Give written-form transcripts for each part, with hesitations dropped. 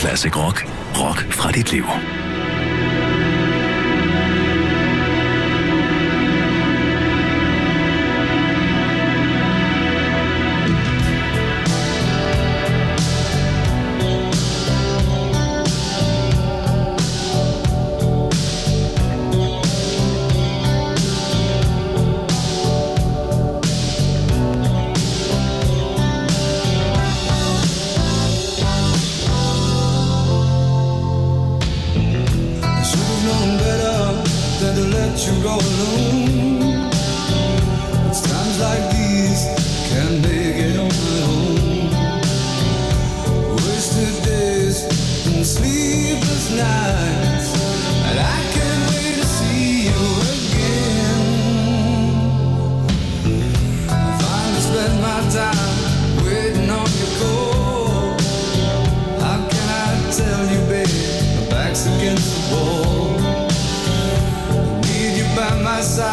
Classic Rock. Rock fra dit liv. You go alone. It's times like these can't make it on my own. Wasted days and sleepless nights, and I can't wait to see you again. I finally spend my time waiting on your call. How can I tell you, babe, my back's against the wall? By my side.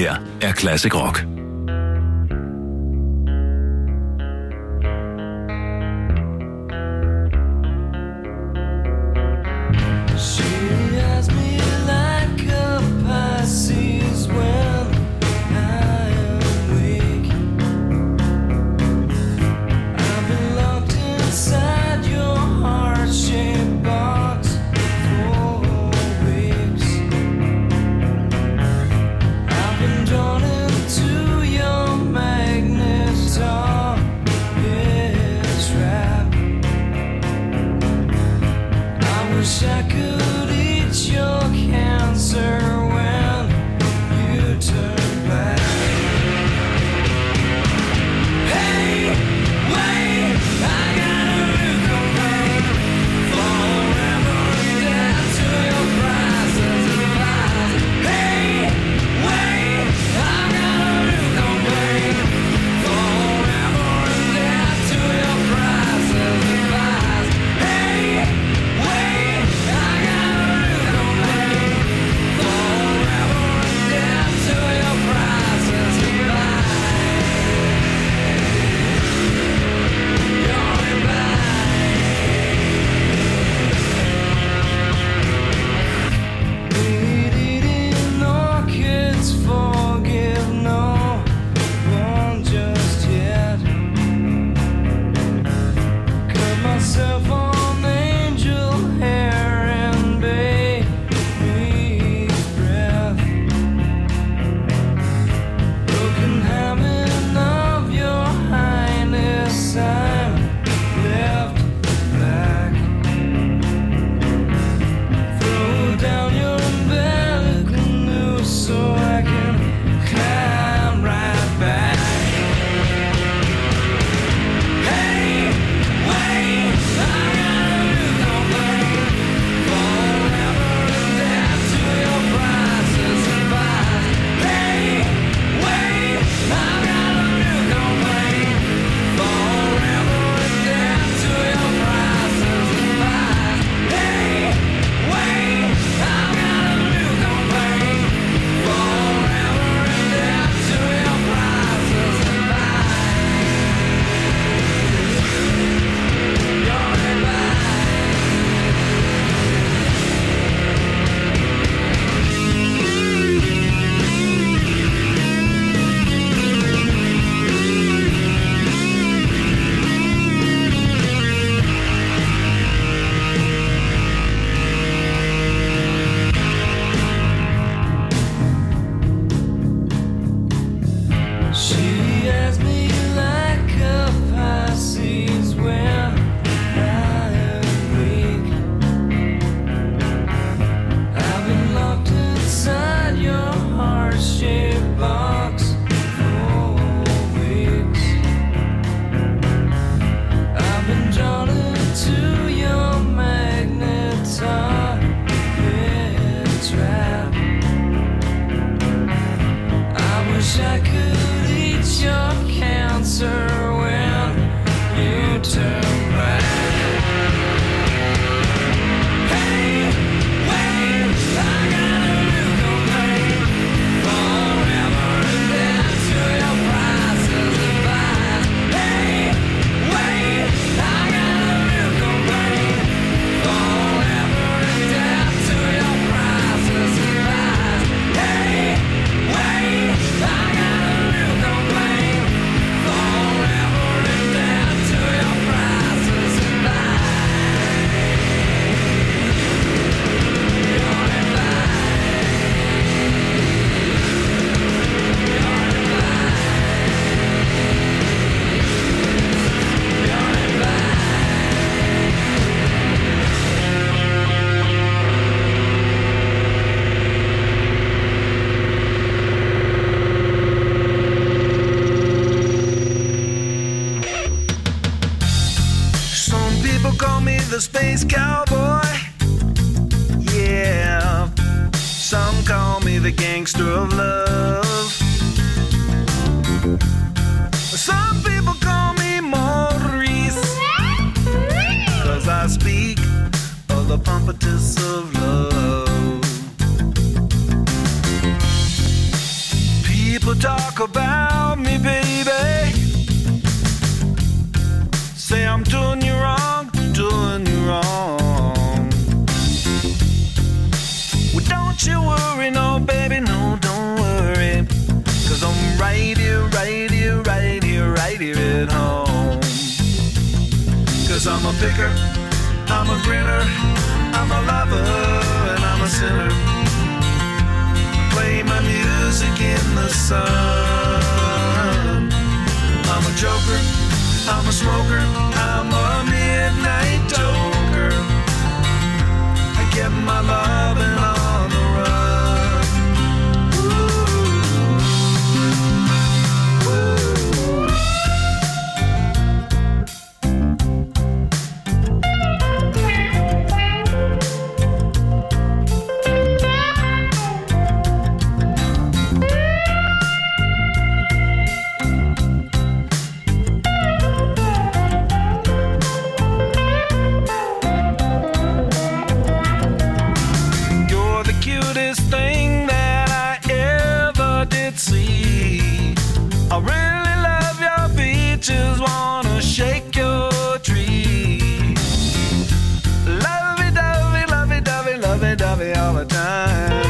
her er Classic Rock. the space cowboy. Yeah, some call me the gangster of love. Some people call me Maurice, 'cause I speak of the pompatus of love. People talk about me, baby. Say I'm doing you wrong, doing you wrong. Well, don't you worry, no, baby, no, don't worry. 'Cause I'm right here, right here, right here, right here at home. 'Cause I'm a picker, I'm a grinner, I'm a lover, and I'm a sinner. Play my music in the sun. I'm a joker, I'm a smoker, I'm a midnight toker. I get my loving on the run. I really love your beaches, wanna shake your tree. Lovey-dovey, lovey-dovey, lovey-dovey all the time.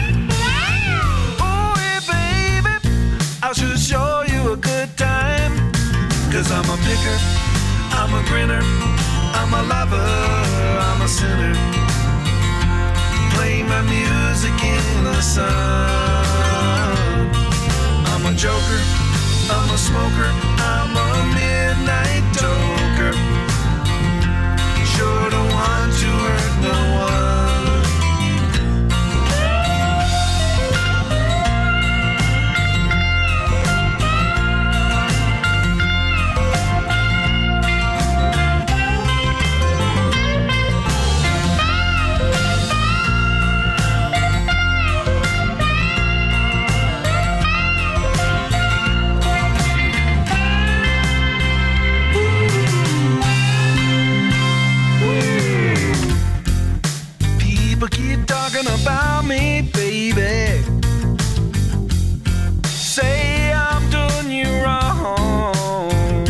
Oh, yeah, baby, I should show you a good time. 'Cause I'm a picker, I'm a grinner, I'm a lover, I'm a sinner. Play my music in the sun. I'm a joker, I'm a smoker, I'm a midnight toker. Sure don't want to hurt no one. About me, baby. Say I'm doing you wrong.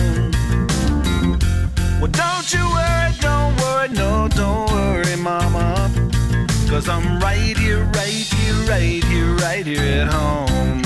Well, don't you worry, no, don't worry, mama. 'Cause I'm right here, right here, right here, right here at home.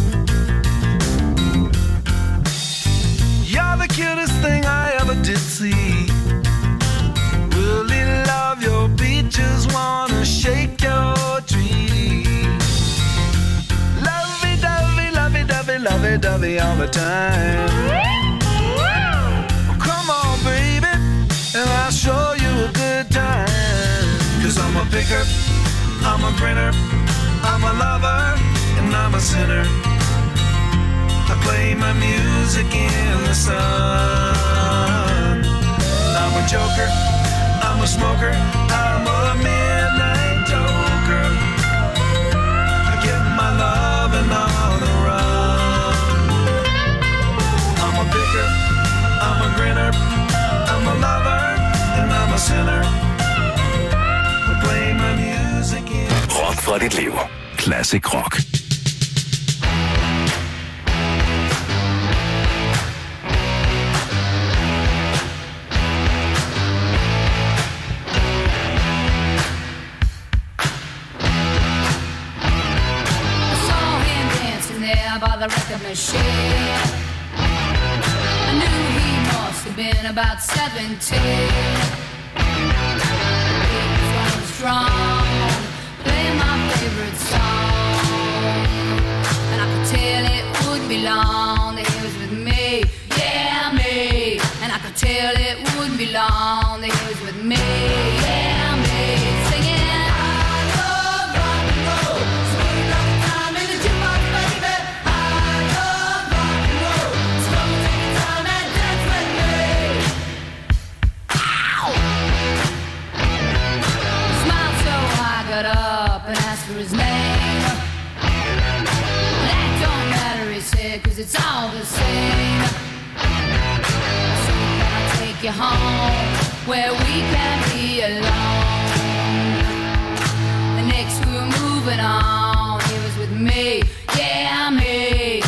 You're the cutest thing I ever did see. Really love your beaches, wanna shake your tree. Lovey-dovey, lovey-dovey, lovey-dovey all the time. Well, come on, baby, and I'll show you a good time. 'Cause I'm a picker, I'm a grinner, I'm a lover, and I'm a sinner. I play my music in the sun. I'm a joker, I'm a smoker, I'm a midnight toker. I get my loving on the run. I'm a picker, I'm a grinner, I'm a lover, and I'm a sinner. I play my music in. Rock fra dit liv. Classic rock. By the record machine, I knew he must have been about 17. He was running strong, playing my favorite song, and I could tell it wouldn't be long that he was with me, yeah, me. And I could tell it wouldn't be long that he was with me, yeah, me. Singing. Up and asked for his name. That don't matter, he said, 'cause it's all the same. So can I take you home where we can be alone? The next we were moving on, he was with me, yeah, me.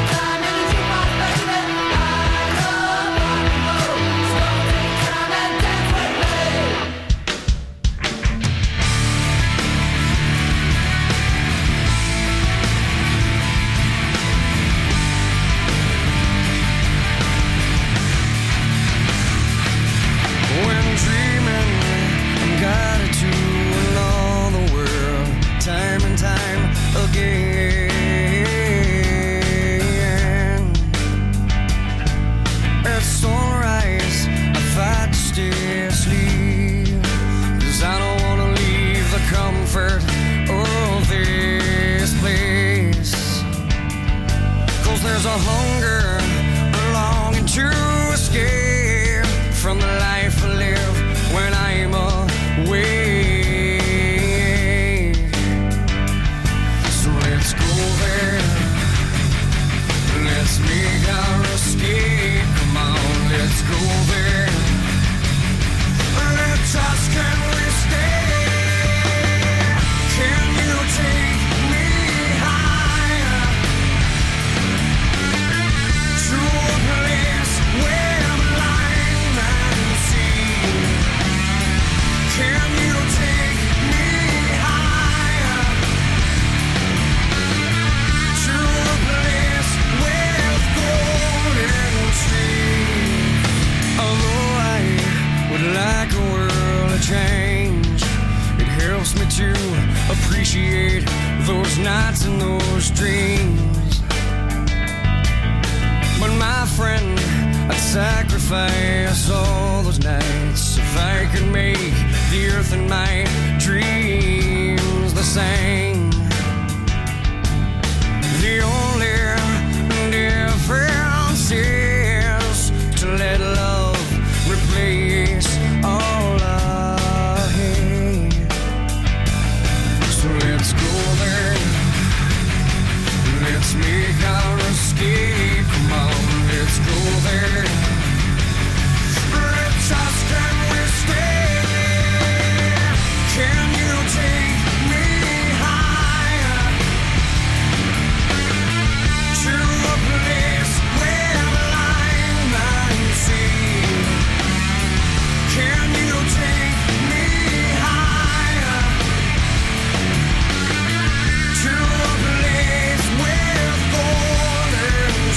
To a place with golden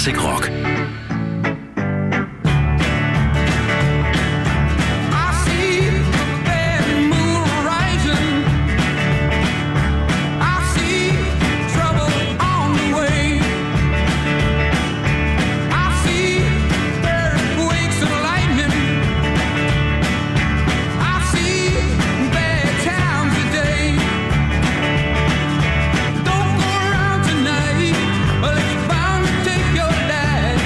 Classic Rock. Well, it's bound to take your life.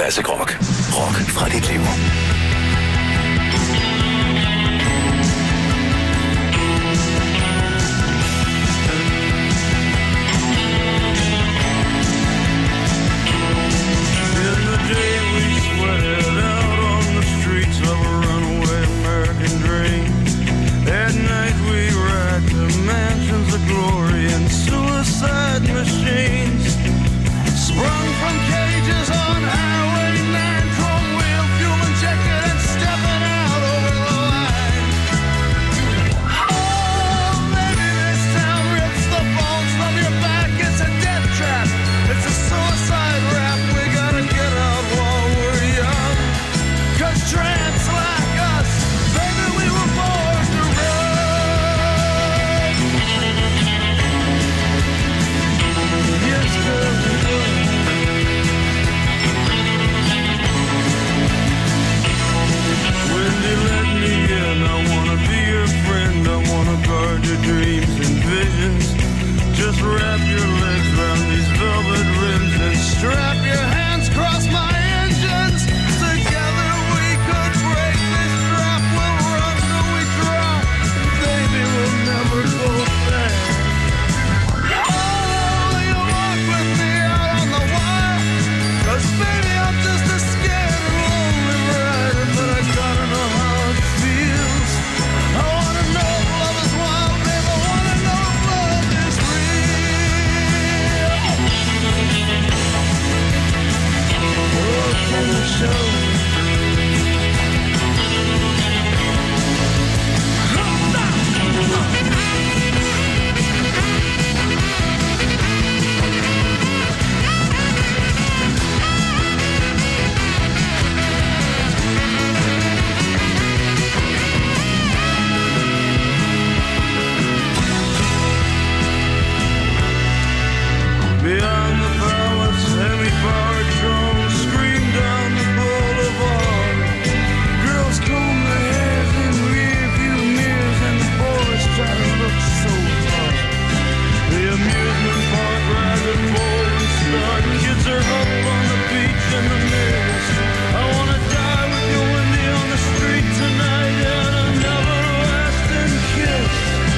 Classic Rock. Rock fra dit liv. Sprung from cages on Highway 9, chrome wheel, fuel injected and stepping out over the line. Oh, maybe this town rips the bones from your back. It's a death trap. It's a suicide rap. We gotta get out while we're young. 'Cause tramps like us, baby, we were born to run. Yes, girl. Let me in, I wanna be your friend, I wanna guard your dreams and visions. Just wrap your legs around these velvet rims and strap your hands across my engines. Together we could break this trap, we'll run till we drop. Baby, we'll never go back. Oh, you walk with me out on the wire, 'cause baby, I'm just a scared and lonely rider, but I gotta know how. Show. Beyond the palace, semi-powered drone scream down the boulevard. Girls comb their hairs in rear-view mirrors, and the boys try to look so tough. The amusement park rabbit bowl and start. Kids are huddled on the beach in the mist. I wanna die with you, Wendy, on the street tonight, and an everlasting kiss.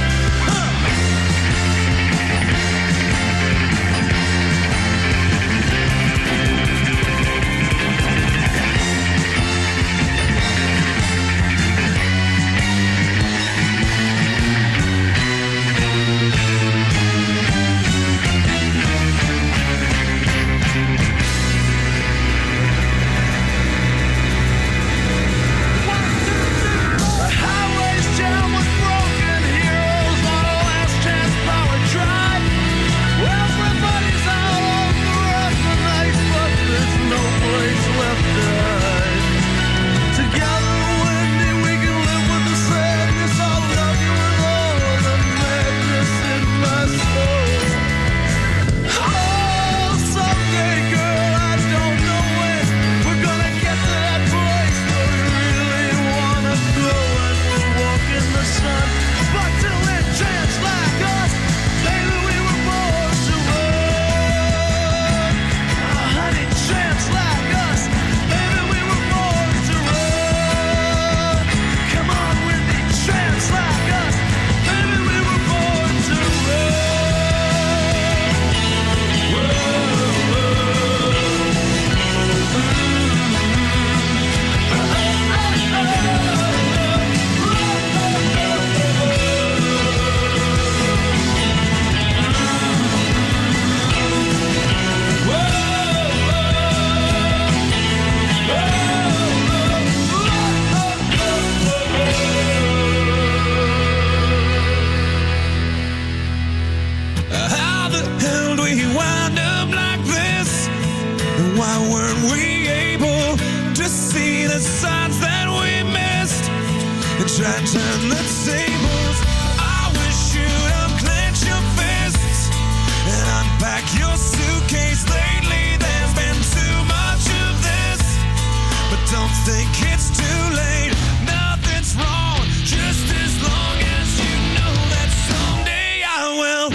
Try to turn the tables. I wish you'd unclench your fists and unpack your suitcase. Lately there's been too much of this, but don't think it's too late. Nothing's wrong, just as long as you know that someday I will.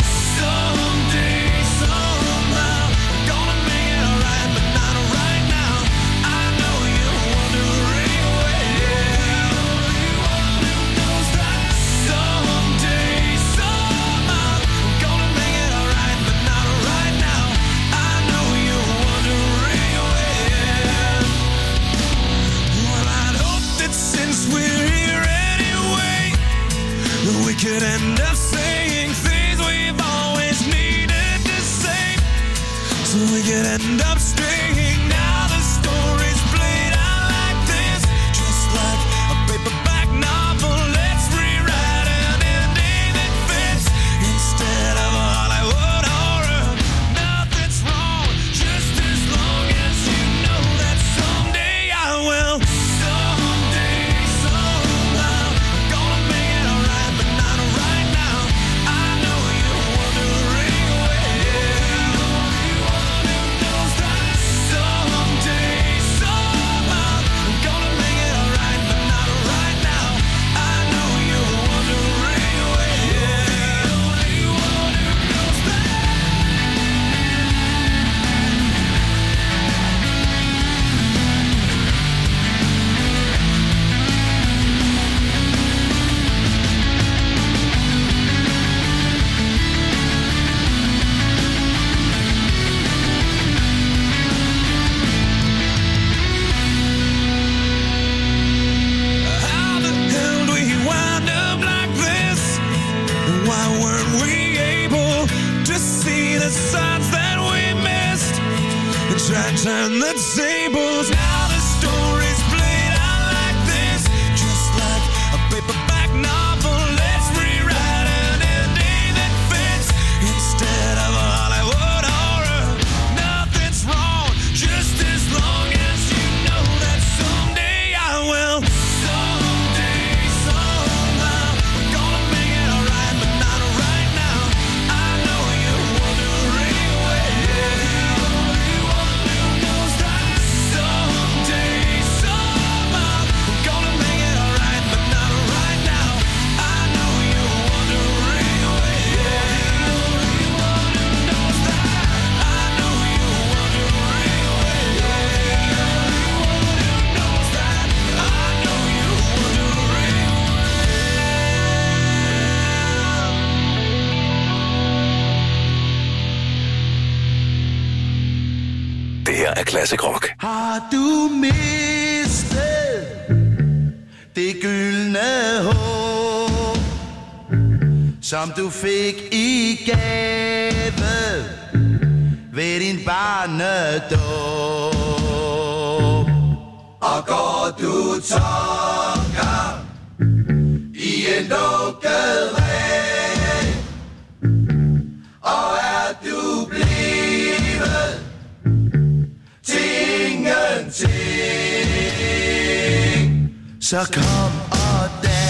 Someday, somehow, I'm gonna make it alright, but not right now. I could end up saying things we've always needed to say. So we could end up staying. Now the story's played out like this, just like a paperback novel. Let's rewrite an ending that fits instead of a Hollywood horror. Nothing's wrong, just as long as you know that someday I will. Someday, somehow, gonna make it alright, but not right now. I know you wondering where you knows that someday, somehow, gonna make it alright, but not right now. I know you're wondering where you knows that. How the hell do we wind up like this? And why weren't we able to see the signs that we missed and try to turn the tables? Now the story's played out like this, just like a paperback novel. Let's rewrite an ending that fits instead of a Hollywood horror. Nothing's wrong, just as long as you know that someday I will. Someday, somehow, gonna make it alright, but not right now. I know you're wondering where knows that someday, somehow, gonna make it alright, but not right now. I know you're wondering where knows that. I know you're wondering where knows that. I know you're Det her er Classic Rock. Har du mistet det gyldne håb, som du fik i gave ved din barnedåb? Og går du tonker i en lukket ræb, og er du blevet til ingenting, så kom og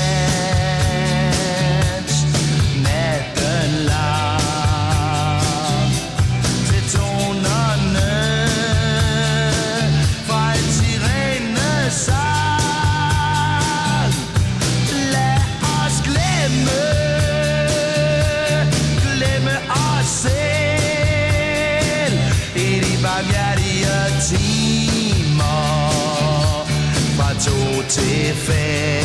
dans natten lang til tonerne fra en sirenesang. Lad os glemme os selv i de barmhjertige timer fra 2 til 5.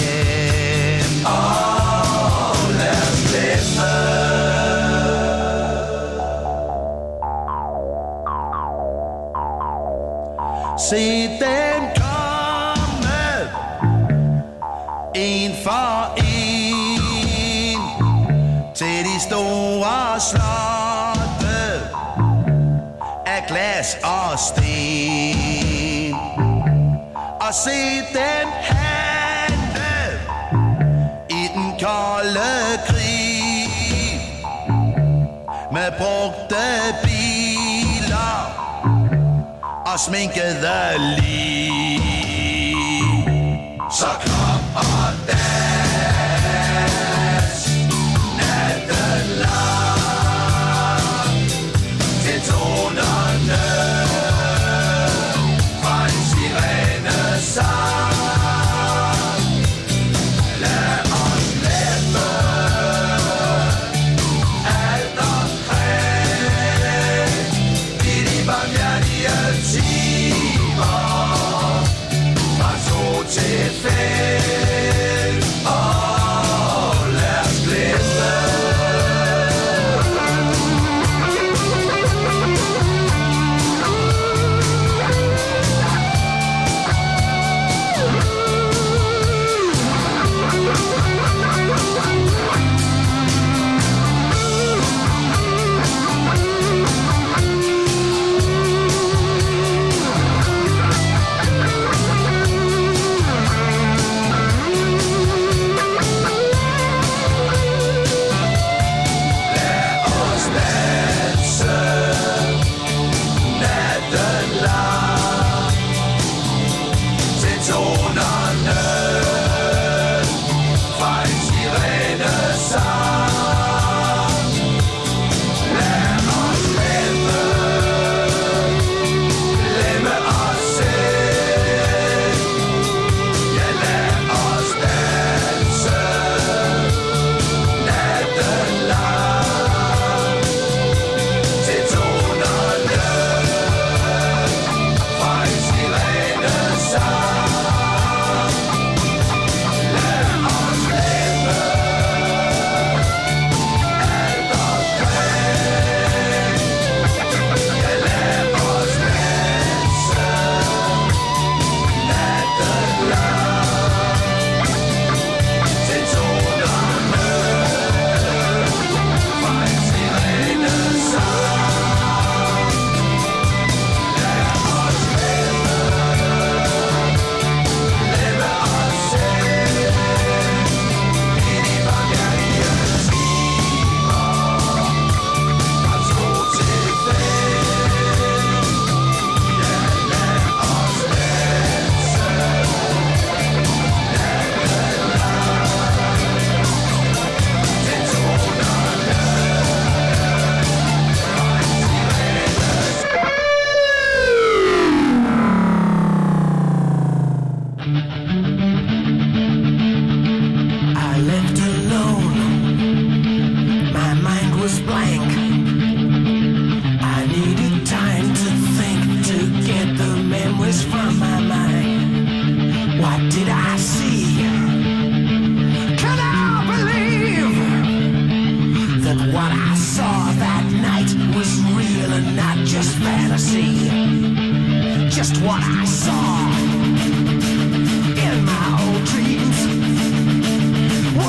Lad os glemme. Se dem komme, en for en, til de store slotte af glas og sten. Og se dem handle i den kolde krig med brugte biler og sminkede lig. Så kom og dans natten lang til tonerne fra en sirenesang. Lad os glemme alt omkring i de barmhjertige timer fra 2 til 5.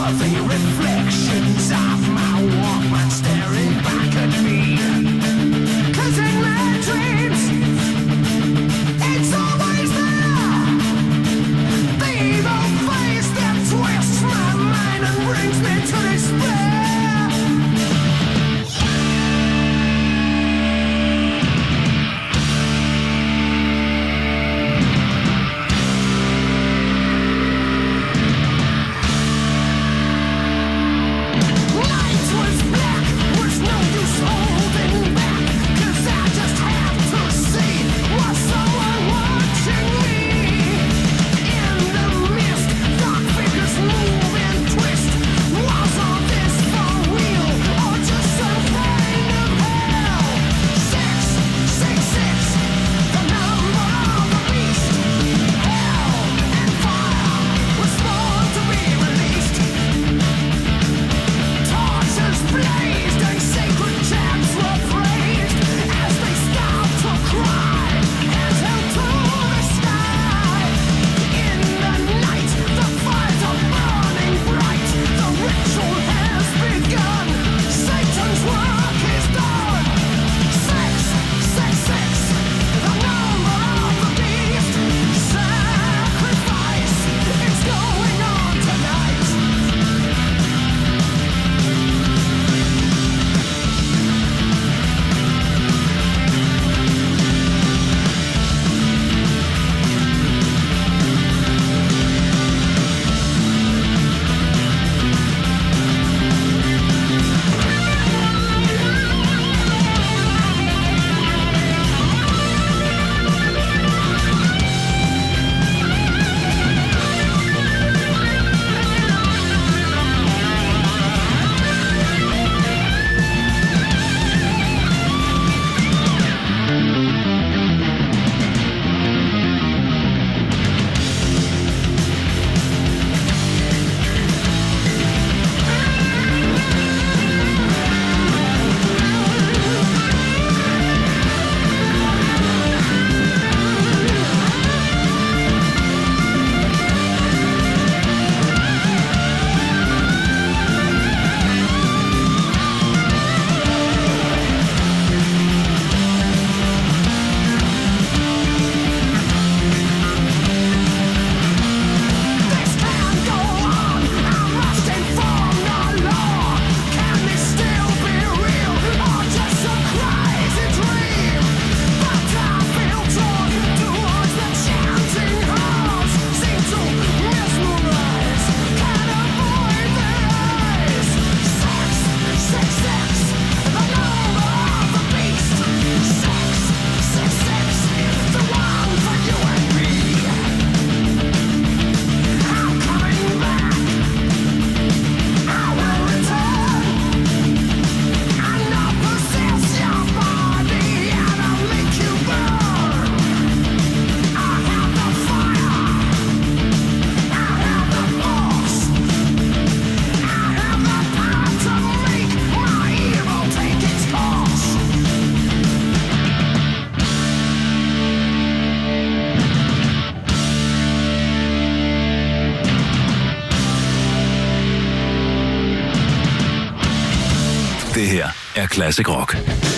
Det her er Classic Rock.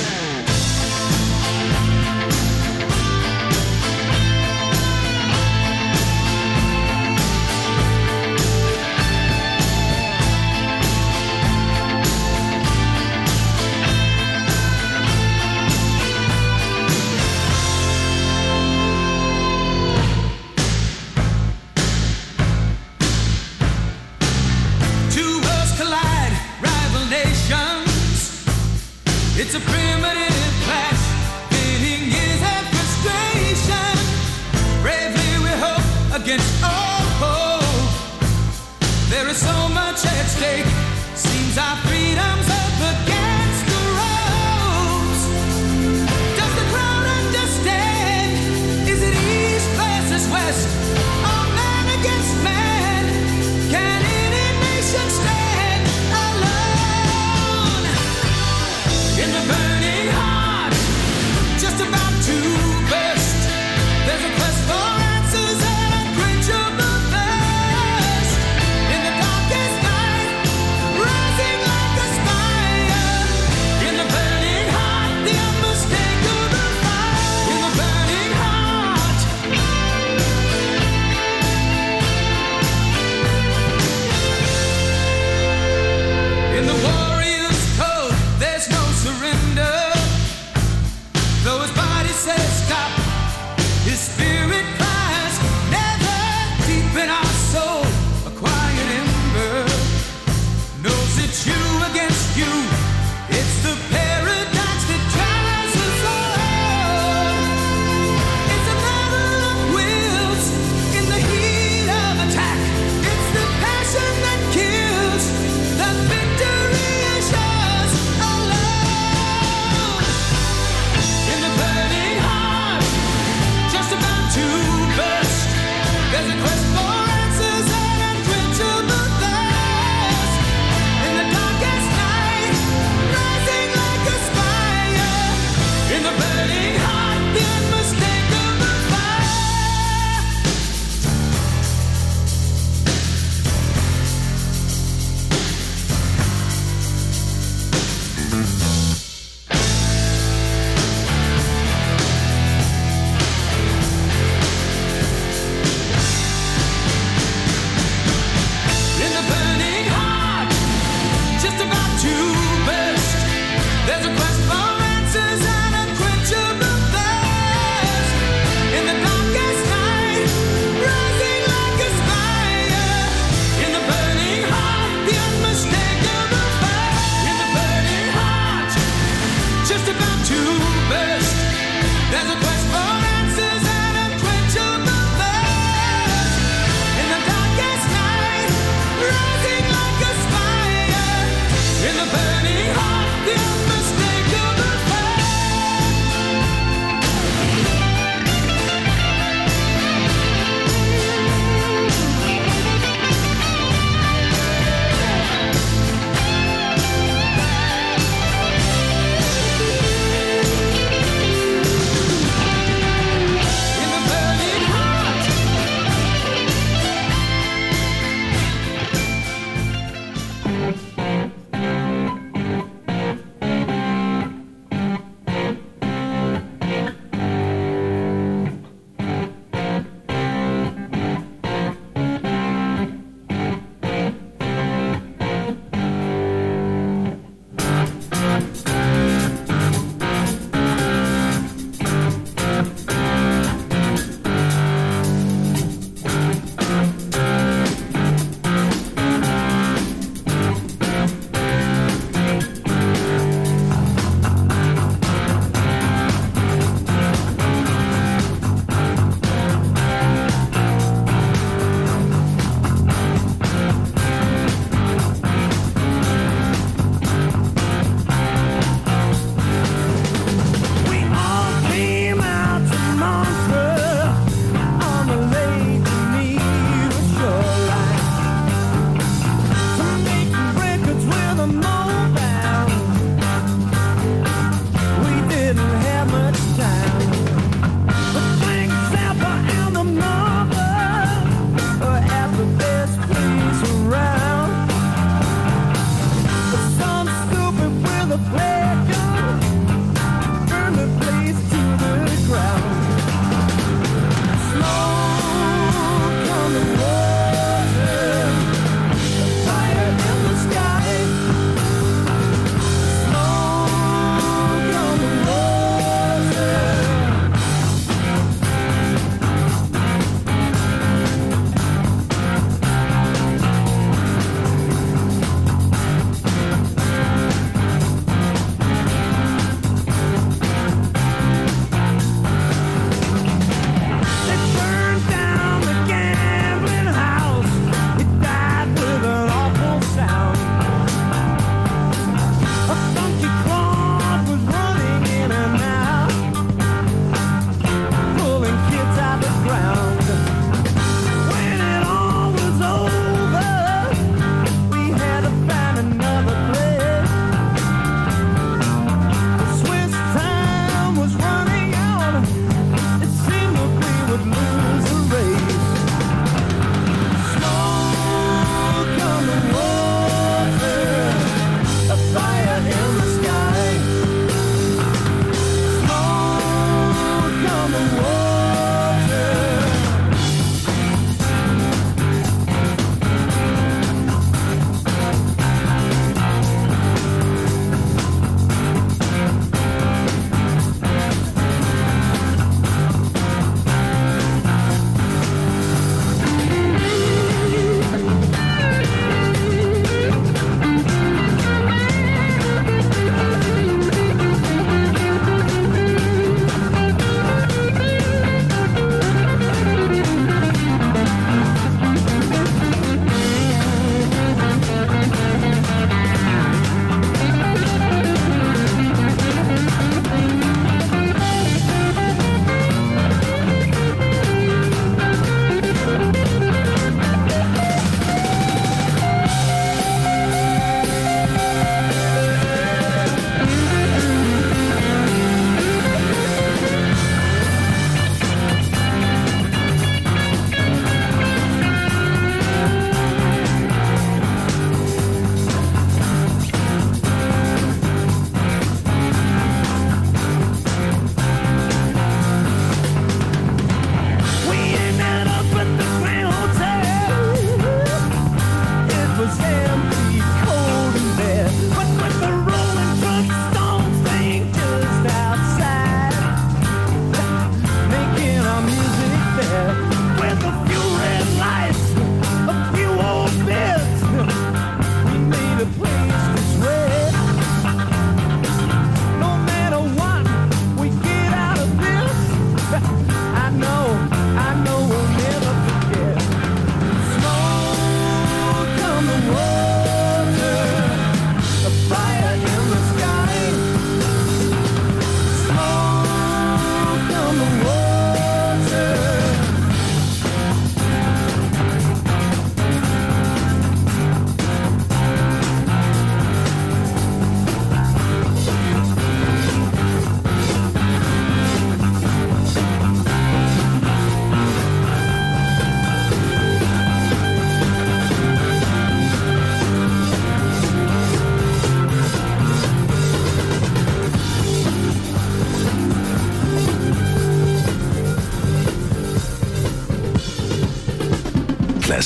It's a primitive clash, pitting years of frustration. Bravely we hope against all hope. There is so much at stake. Seems our freedom's up against the ropes. Does the crowd understand? Is it east versus west? Or man against man? Can any nation stand alone? In the burning heart, just about to burst, there's a quest for answers and a quenchable thirst. In the darkest night,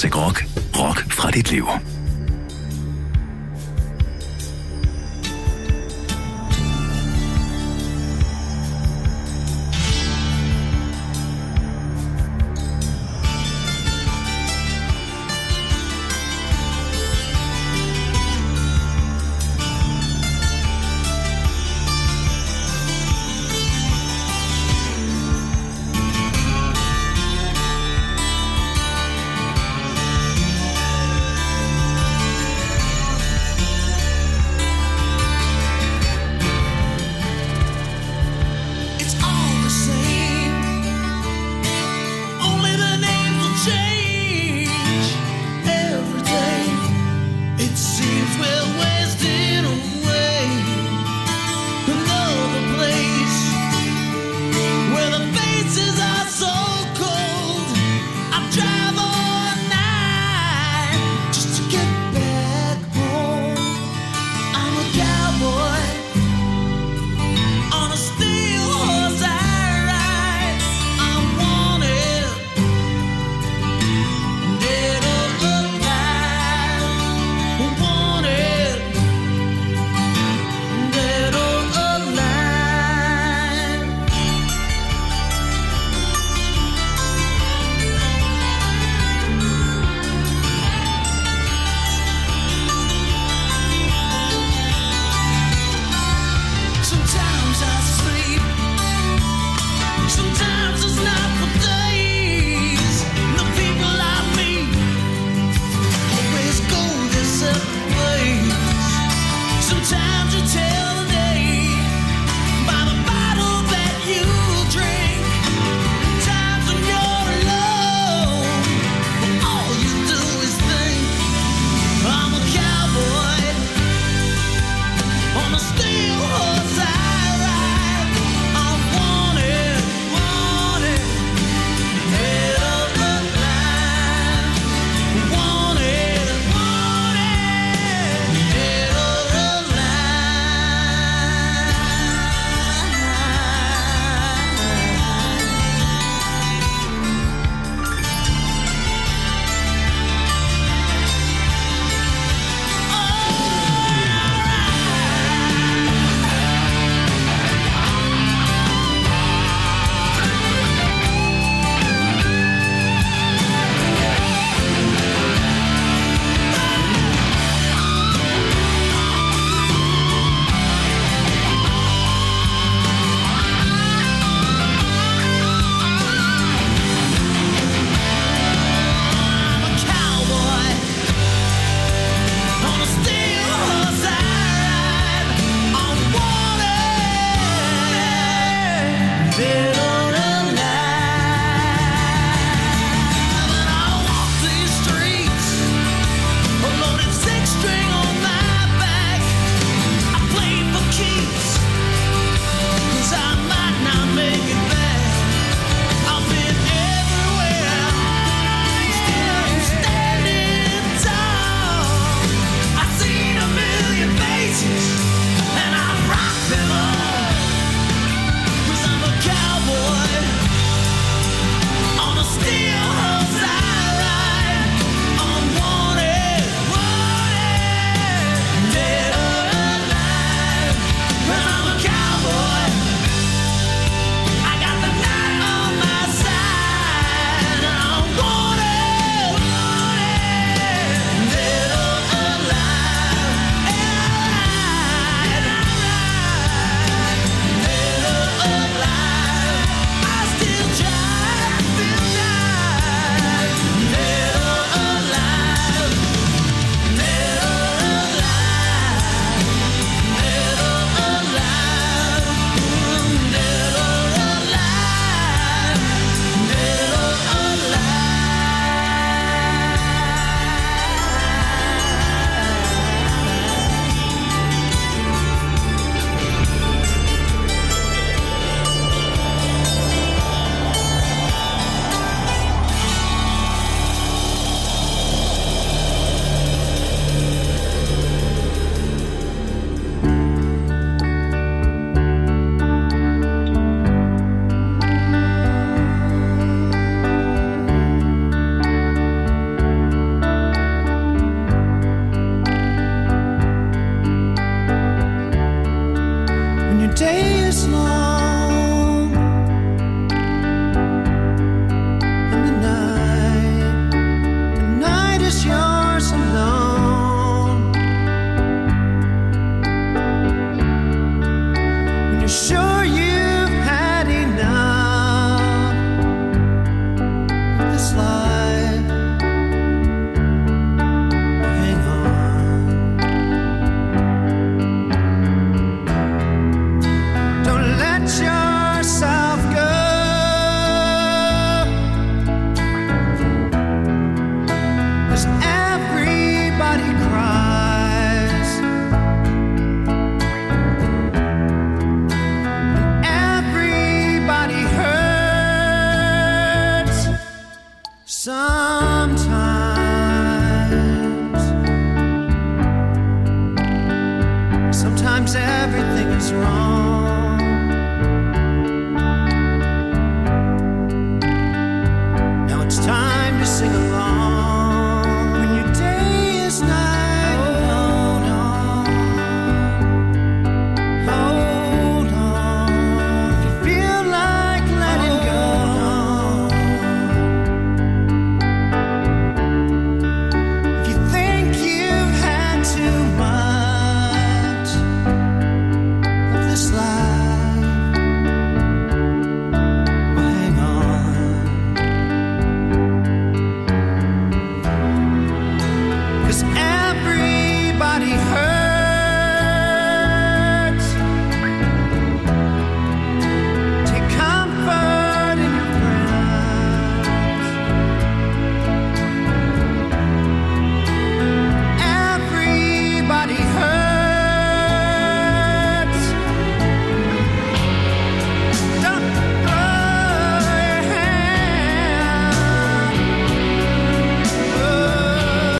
Classic Rock. Rock fra dit liv. wrong.